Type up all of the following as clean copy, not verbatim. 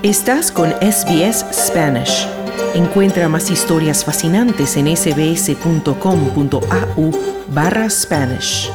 Estás con SBS Spanish. Encuentra más historias fascinantes en sbs.com.au/Spanish.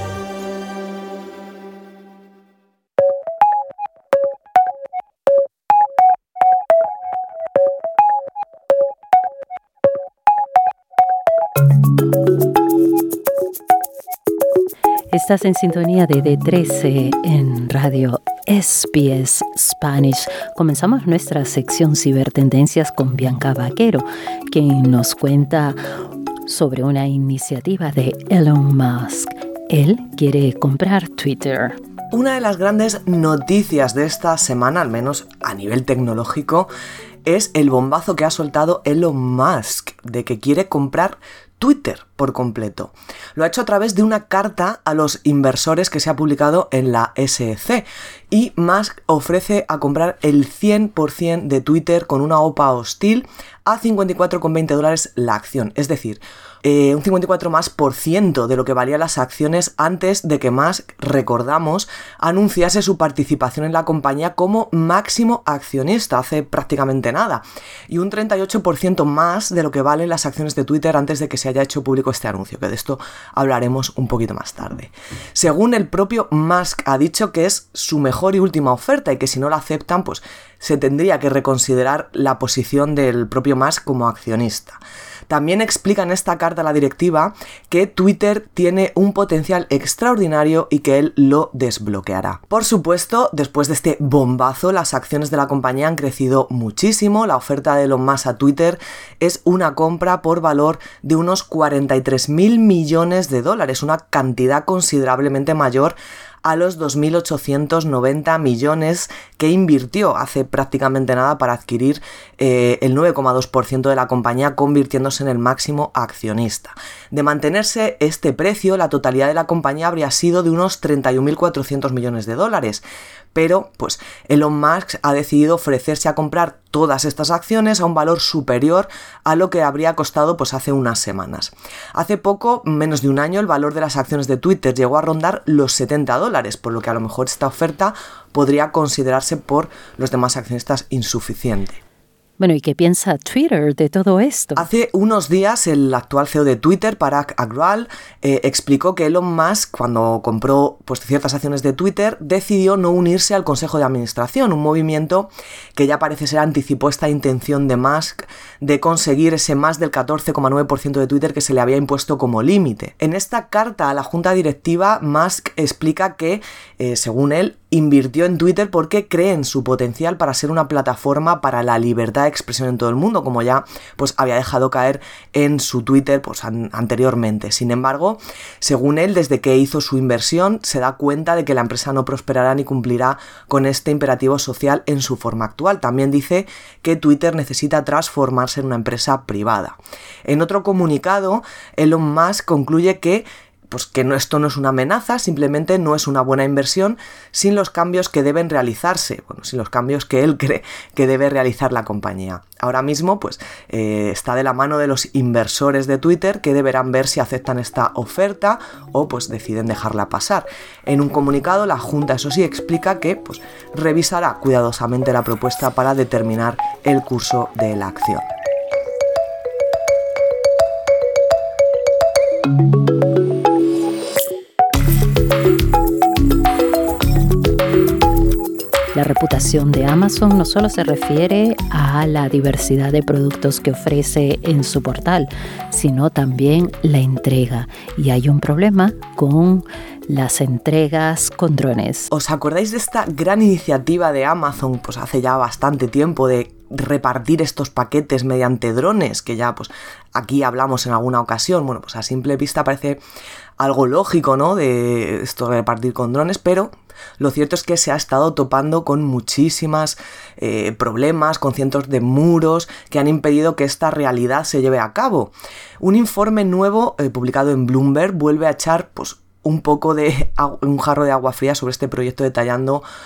Estás en sintonía de D13 en Radio SBS Spanish. Comenzamos nuestra sección Cibertendencias con Bianca Vaquero, quien nos cuenta sobre una iniciativa de Elon Musk. Él quiere comprar Twitter. Una de las grandes noticias de esta semana, al menos a nivel tecnológico, es el bombazo que ha soltado Elon Musk de que quiere comprar Twitter por completo. Lo ha hecho a través de una carta a los inversores que se ha publicado en la SEC, y Musk ofrece a comprar el 100% de Twitter con una OPA hostil a $54,20 la acción, es decir, un 54% más de lo que valían las acciones antes de que Musk, recordamos, anunciase su participación en la compañía como máximo accionista hace prácticamente nada, y un 38% más de lo que valen las acciones de Twitter antes de que se haya hecho público este anuncio, que de esto hablaremos un poquito más tarde. Según el propio Musk, ha dicho que es su mejor y última oferta y que si no la aceptan, pues se tendría que reconsiderar la posición del propio Musk como accionista. También explica en esta carta a la directiva que Twitter tiene un potencial extraordinario y que él lo desbloqueará. Por supuesto, después de este bombazo, las acciones de la compañía han crecido muchísimo. La oferta de Elon Musk a Twitter es una compra por valor de unos $43.000 millones, una cantidad considerablemente mayor a los 2.890 millones que invirtió hace prácticamente nada para adquirir el 9,2% de la compañía, convirtiéndose en el máximo accionista. De mantenerse este precio, la totalidad de la compañía habría sido de unos 31.400 millones de dólares. Pero, pues, Elon Musk ha decidido ofrecerse a comprar todas estas acciones a un valor superior a lo que habría costado pues hace unas semanas. Hace poco, menos de un año, el valor de las acciones de Twitter llegó a rondar los $70, por lo que a lo mejor esta oferta podría considerarse por los demás accionistas insuficiente. Bueno, ¿y qué piensa Twitter de todo esto? Hace unos días el actual CEO de Twitter, Parag Agrawal, explicó que Elon Musk, cuando compró pues ciertas acciones de Twitter, decidió no unirse al Consejo de Administración, un movimiento que ya parece ser anticipó esta intención de Musk de conseguir ese más del 14,9% de Twitter que se le había impuesto como límite. En esta carta a la junta directiva, Musk explica que, según él, invirtió en Twitter porque cree en su potencial para ser una plataforma para la libertad de expresión en todo el mundo, como ya pues había dejado caer en su Twitter pues anteriormente. Sin embargo, según él, desde que hizo su inversión, se da cuenta de que la empresa no prosperará ni cumplirá con este imperativo social en su forma actual. También dice que Twitter necesita transformarse en una empresa privada. En otro comunicado, Elon Musk concluye que esto no es una amenaza, simplemente no es una buena inversión sin los cambios que deben realizarse, sin los cambios que él cree que debe realizar la compañía. Ahora mismo, está de la mano de los inversores de Twitter que deberán ver si aceptan esta oferta o deciden dejarla pasar. En un comunicado, la Junta, eso sí, explica que revisará cuidadosamente la propuesta para determinar el curso de la acción. La reputación de Amazon no solo se refiere a la diversidad de productos que ofrece en su portal, sino también la entrega. Y hay un problema con las entregas con drones. ¿Os acordáis de esta gran iniciativa de Amazon, hace ya bastante tiempo, de repartir estos paquetes mediante drones, que ya aquí hablamos en alguna ocasión? Bueno, a simple vista parece algo lógico, ¿no?, de esto de repartir con drones, pero lo cierto es que se ha estado topando con muchísimas problemas, con cientos de muros que han impedido que esta realidad se lleve a cabo. Un informe nuevo publicado en Bloomberg vuelve a echar un jarro de agua fría sobre este proyecto, detallando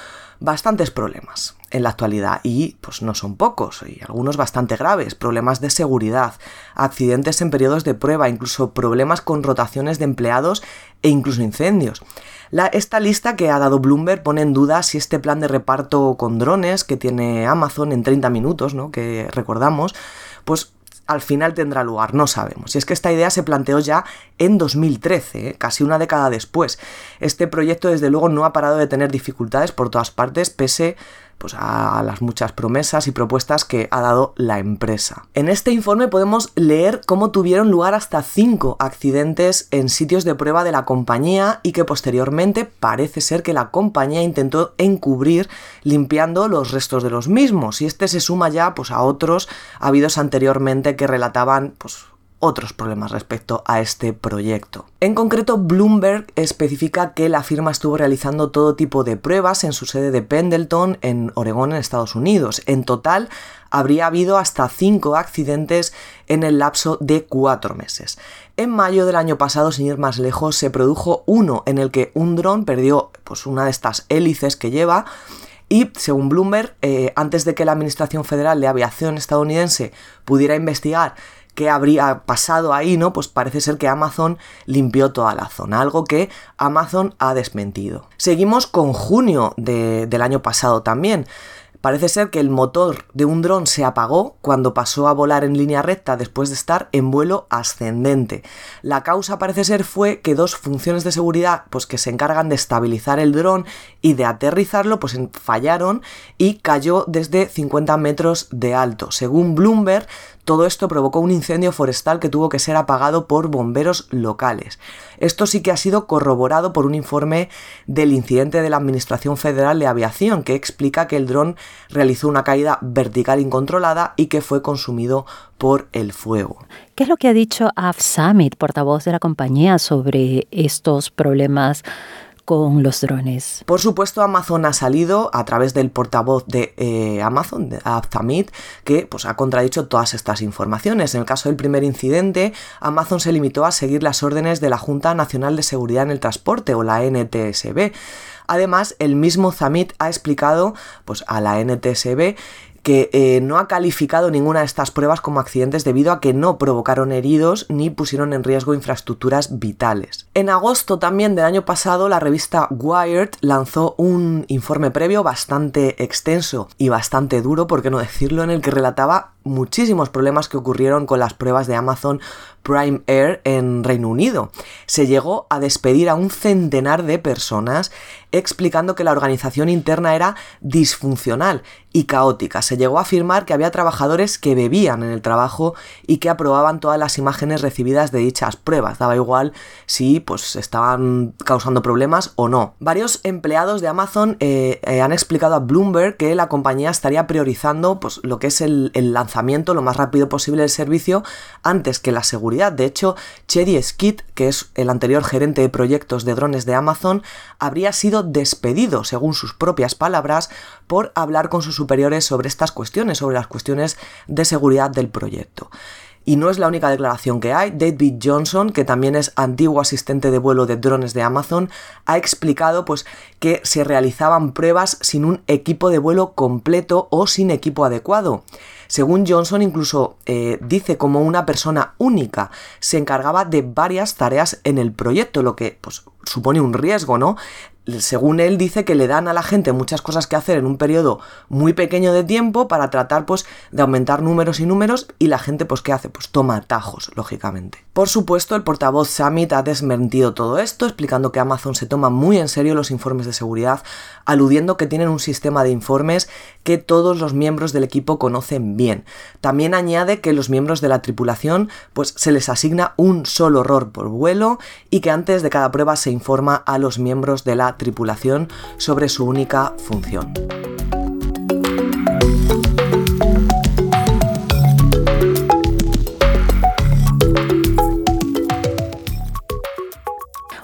bastantes problemas en la actualidad y pues no son pocos y algunos bastante graves, problemas de seguridad, accidentes en periodos de prueba, incluso problemas con rotaciones de empleados e incluso incendios. Esta lista que ha dado Bloomberg pone en duda si este plan de reparto con drones que tiene Amazon en 30 minutos, ¿no?, que recordamos, pues al final tendrá lugar, no sabemos. Y es que esta idea se planteó ya en 2013, casi una década después. Este proyecto desde luego no ha parado de tener dificultades por todas partes, pese pues a las muchas promesas y propuestas que ha dado la empresa. En este informe podemos leer cómo tuvieron lugar hasta 5 accidentes en sitios de prueba de la compañía y que posteriormente parece ser que la compañía intentó encubrir limpiando los restos de los mismos, y este se suma ya pues a otros habidos anteriormente que relataban pues otros problemas respecto a este proyecto. En concreto, Bloomberg especifica que la firma estuvo realizando todo tipo de pruebas en su sede de Pendleton, en Oregón, en Estados Unidos. En total, habría habido hasta 5 accidentes en el lapso de 4 meses. En mayo del año pasado, sin ir más lejos, se produjo uno en el que un dron perdió pues una de estas hélices que lleva. Y según Bloomberg, antes de que la Administración Federal de Aviación estadounidense pudiera investigar qué habría pasado ahí, ¿no?, pues parece ser que Amazon limpió toda la zona, algo que Amazon ha desmentido. Seguimos con junio del año pasado también. Parece ser que el motor de un dron se apagó cuando pasó a volar en línea recta después de estar en vuelo ascendente. La causa parece ser fue que 2 funciones de seguridad pues que se encargan de estabilizar el dron y de aterrizarlo pues fallaron y cayó desde 50 metros de alto. Según Bloomberg, todo esto provocó un incendio forestal que tuvo que ser apagado por bomberos locales. Esto sí que ha sido corroborado por un informe del incidente de la Administración Federal de Aviación, que explica que el dron realizó una caída vertical incontrolada y que fue consumido por el fuego. ¿Qué es lo que ha dicho Av Samit, portavoz de la compañía, sobre estos problemas con los drones? Por supuesto, Amazon ha salido a través del portavoz de Amazon, de Av Samit, que pues, ha contradicho todas estas informaciones. En el caso del primer incidente, Amazon se limitó a seguir las órdenes de la Junta Nacional de Seguridad en el Transporte, o la NTSB. Además, el mismo Samit ha explicado pues, a la NTSB que no ha calificado ninguna de estas pruebas como accidentes debido a que no provocaron heridos ni pusieron en riesgo infraestructuras vitales. En agosto también del año pasado, la revista Wired lanzó un informe previo bastante extenso y bastante duro, por qué no decirlo, en el que relataba muchísimos problemas que ocurrieron con las pruebas de Amazon Prime Air en Reino Unido. Se llegó a despedir a un centenar de personas, explicando que la organización interna era disfuncional y caótica. Se llegó a afirmar que había trabajadores que bebían en el trabajo y que aprobaban todas las imágenes recibidas de dichas pruebas. Daba igual si pues estaban causando problemas o no. Varios empleados de Amazon han explicado a Bloomberg que la compañía estaría priorizando pues, lo que es el lanzamiento lo más rápido posible del servicio antes que la seguridad. De hecho, Chedi Skid, que es el anterior gerente de proyectos de drones de Amazon, habría sido despedido, según sus propias palabras, por hablar con sus superiores sobre estas cuestiones, sobre las cuestiones de seguridad del proyecto. Y no es la única declaración que hay. David Johnson, que también es antiguo asistente de vuelo de drones de Amazon, ha explicado pues, que se realizaban pruebas sin un equipo de vuelo completo o sin equipo adecuado. Según Johnson, incluso dice como una persona única se encargaba de varias tareas en el proyecto, lo que pues, supone un riesgo, ¿no? Según él, dice que le dan a la gente muchas cosas que hacer en un periodo muy pequeño de tiempo para tratar pues, de aumentar números y números, y la gente pues ¿qué hace? Pues toma atajos, lógicamente. Por supuesto, el portavoz Samit ha desmentido todo esto, explicando que Amazon se toma muy en serio los informes de seguridad, aludiendo que tienen un sistema de informes que todos los miembros del equipo conocen bien. También añade que los miembros de la tripulación pues se les asigna un solo error por vuelo y que antes de cada prueba se informa a los miembros de la tripulación sobre su única función.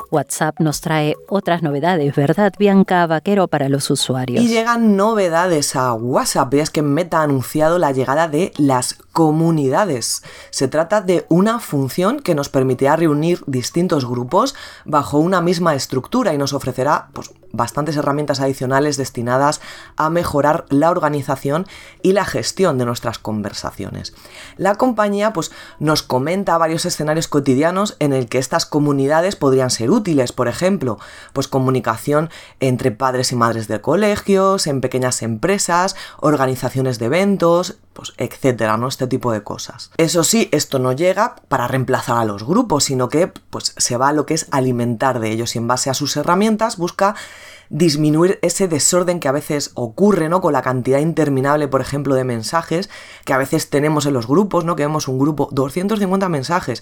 WhatsApp nos trae otras novedades, ¿verdad, Bianca Vaquero, para los usuarios? Y llegan novedades a WhatsApp. Es que Meta ha anunciado la llegada de las comunidades. Se trata de una función que nos permitirá reunir distintos grupos bajo una misma estructura y nos ofrecerá bastantes herramientas adicionales destinadas a mejorar la organización y la gestión de nuestras conversaciones. La compañía nos comenta varios escenarios cotidianos en el que estas comunidades podrían ser útiles. Por ejemplo, comunicación entre padres y madres de colegios, en pequeñas empresas, organizaciones de eventos, etcétera, ¿no? Este tipo de cosas. Eso sí, esto no llega para reemplazar a los grupos, sino que se va a lo que es alimentar de ellos y en base a sus herramientas busca disminuir ese desorden que a veces ocurre, ¿no? Con la cantidad interminable, por ejemplo, de mensajes que a veces tenemos en los grupos, ¿no? Que vemos un grupo, 250 mensajes.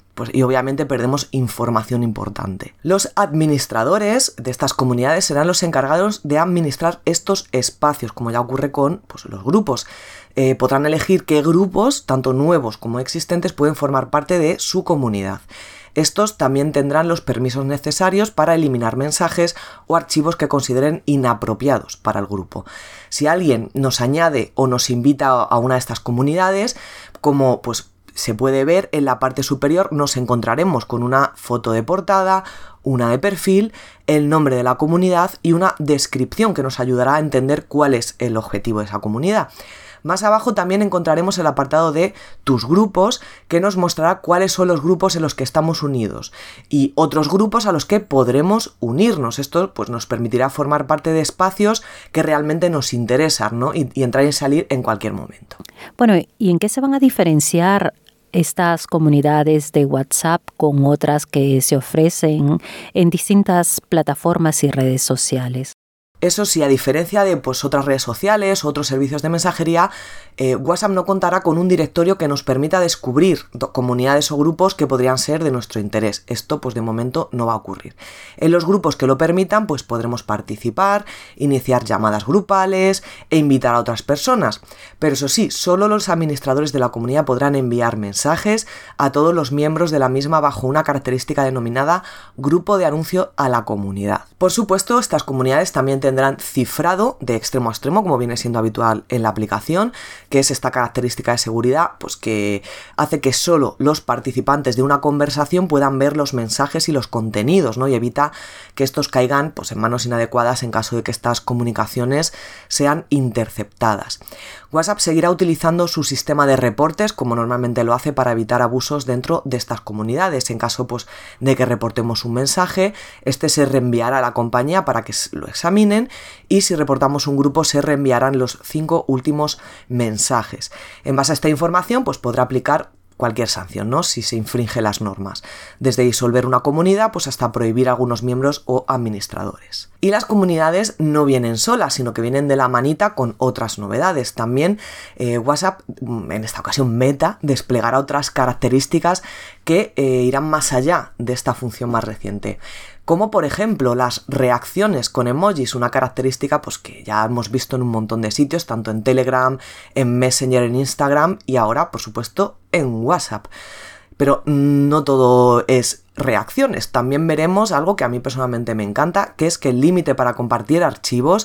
Y obviamente perdemos información importante. Los administradores de estas comunidades serán los encargados de administrar estos espacios, como ya ocurre con los grupos. Podrán elegir qué grupos, tanto nuevos como existentes, pueden formar parte de su comunidad. Estos también tendrán los permisos necesarios para eliminar mensajes o archivos que consideren inapropiados para el grupo. Si alguien nos añade o nos invita a una de estas comunidades, como se puede ver en la parte superior, nos encontraremos con una foto de portada, una de perfil, el nombre de la comunidad y una descripción que nos ayudará a entender cuál es el objetivo de esa comunidad. Más abajo también encontraremos el apartado de tus grupos, que nos mostrará cuáles son los grupos en los que estamos unidos y otros grupos a los que podremos unirnos. Esto nos permitirá formar parte de espacios que realmente nos interesan, ¿no? y entrar y salir en cualquier momento. Bueno, ¿y en qué se van a diferenciar estas comunidades de WhatsApp con otras que se ofrecen en distintas plataformas y redes sociales? Eso sí, a diferencia de otras redes sociales o otros servicios de mensajería, WhatsApp no contará con un directorio que nos permita descubrir comunidades o grupos que podrían ser de nuestro interés. Esto de momento no va a ocurrir. En los grupos que lo permitan podremos participar, iniciar llamadas grupales e invitar a otras personas. Pero eso sí, solo los administradores de la comunidad podrán enviar mensajes a todos los miembros de la misma bajo una característica denominada grupo de anuncio a la comunidad. Por supuesto, estas comunidades también tendrán cifrado de extremo a extremo, como viene siendo habitual en la aplicación, que es esta característica de seguridad que hace que solo los participantes de una conversación puedan ver los mensajes y los contenidos, ¿no? Y evita que estos caigan en manos inadecuadas en caso de que estas comunicaciones sean interceptadas. WhatsApp seguirá utilizando su sistema de reportes como normalmente lo hace para evitar abusos dentro de estas comunidades. En caso de que reportemos un mensaje, este se reenviará a la compañía para que lo examinen y si reportamos un grupo se reenviarán los 5 últimos mensajes. En base a esta información podrá aplicar cualquier sanción, ¿no? Si se infringe las normas, desde disolver una comunidad hasta prohibir a algunos miembros o administradores. Y las comunidades no vienen solas, sino que vienen de la manita con otras novedades. También WhatsApp, en esta ocasión Meta, desplegará otras características que irán más allá de esta función más reciente. Como por ejemplo las reacciones con emojis, una característica que ya hemos visto en un montón de sitios, tanto en Telegram, en Messenger, en Instagram y ahora, por supuesto, en WhatsApp. Pero no todo es reacciones. También veremos algo que a mí personalmente me encanta, que es que el límite para compartir archivos,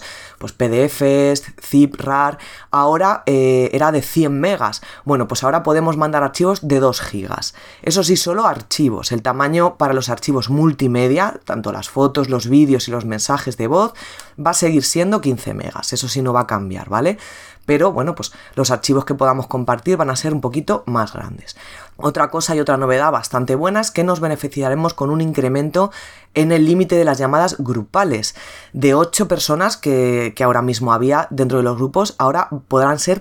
PDFs, zip, RAR, ahora era de 100 megas. Bueno, ahora podemos mandar archivos de 2 gigas. Eso sí, solo archivos. El tamaño para los archivos multimedia, tanto las fotos, los vídeos y los mensajes de voz, va a seguir siendo 15 megas. Eso sí no va a cambiar, ¿vale? Pero bueno, los archivos que podamos compartir van a ser un poquito más grandes. Otra cosa y otra novedad bastante buena es que nos beneficiaremos con un incremento en el límite de las llamadas grupales. De 8 personas que ahora mismo había dentro de los grupos, ahora podrán ser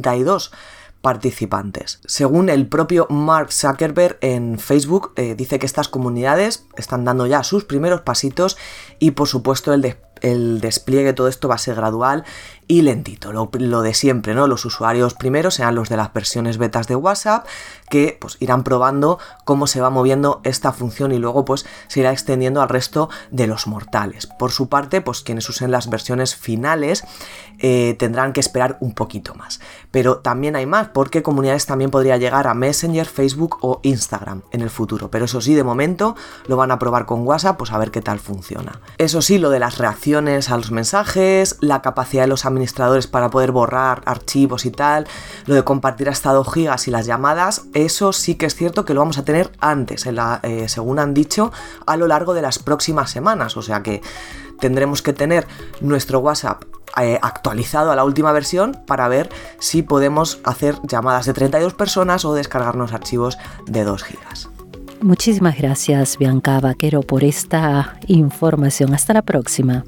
32 participantes. Según el propio Mark Zuckerberg en Facebook, dice que estas comunidades están dando ya sus primeros pasitos y por supuesto el despliegue de todo esto va a ser gradual y lentito, lo de siempre, ¿no? Los usuarios primero serán los de las versiones betas de WhatsApp, que pues irán probando cómo se va moviendo esta función y luego pues se irá extendiendo al resto de los mortales. Por su parte, pues quienes usen las versiones finales tendrán que esperar un poquito más. Pero también hay más, porque Comunidades también podría llegar a Messenger, Facebook o Instagram en el futuro. Pero eso sí, de momento lo van a probar con WhatsApp, pues a ver qué tal funciona. Eso sí, lo de las reacciones a los mensajes, la capacidad de los administradores para poder borrar archivos y tal, lo de compartir hasta 2 gigas y las llamadas, eso sí que es cierto que lo vamos a tener antes, según han dicho, a lo largo de las próximas semanas. O sea que tendremos que tener nuestro WhatsApp actualizado a la última versión para ver si podemos hacer llamadas de 32 personas o descargarnos archivos de 2 gigas. Muchísimas gracias, Bianca Vaquero, por esta información. Hasta la próxima.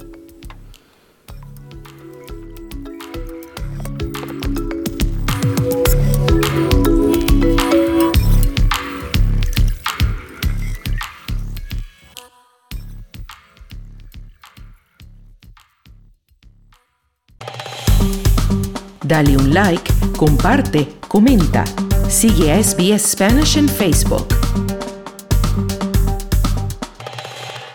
Dale un like, comparte, comenta. Sigue a SBS Spanish en Facebook.